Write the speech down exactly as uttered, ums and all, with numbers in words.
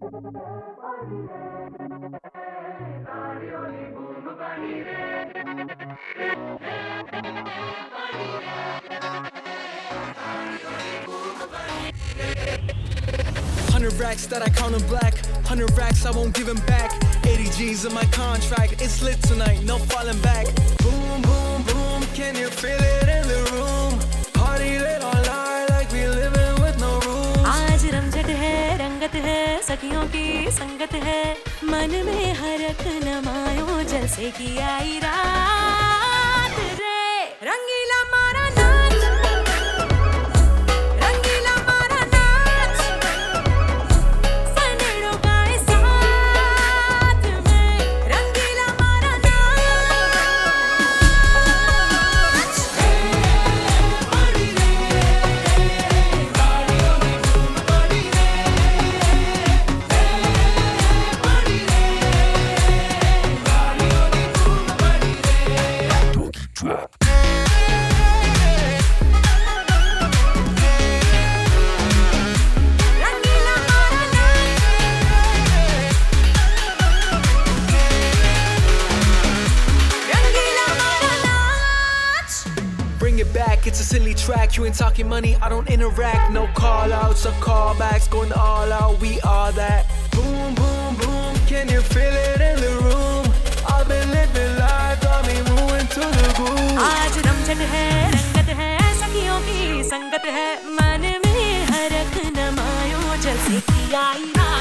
Hundred racks that I count in black. Hundred racks I won't give him back. Eighty G's in my contract. It's lit tonight, no falling back. Boom, boom, boom. Can you feel it in the room? Party lit all night like we living with no rules. आज रमझट है, रंगत है, सखियों की संगत है. मन में हरक नमायो जैसे कि आई रात रे. रंगीला मारा नाच, रंगीला मारा नाच. सनेड़ों गाए साथ में. रंगीला मारा नाच. पार्टी रे, गाड़ियों में घूम पार्टी रे. पार्टी रे, गाड़ियों में घूम पार्टी रे. Drop. रंगीला मारा नाच, रंगीला मारा नाच. Bring it back, it's a silly track. You ain't talking money, I don't interact. No call outs or callbacks, going all out, we are that. Boom, boom, boom, can you feel it in the room? I've been living life, got me moving to the groove. आज रमझट है, रंगत है, सखियों की संगत है. मन में हरक नमायो जैसे कि आई रात.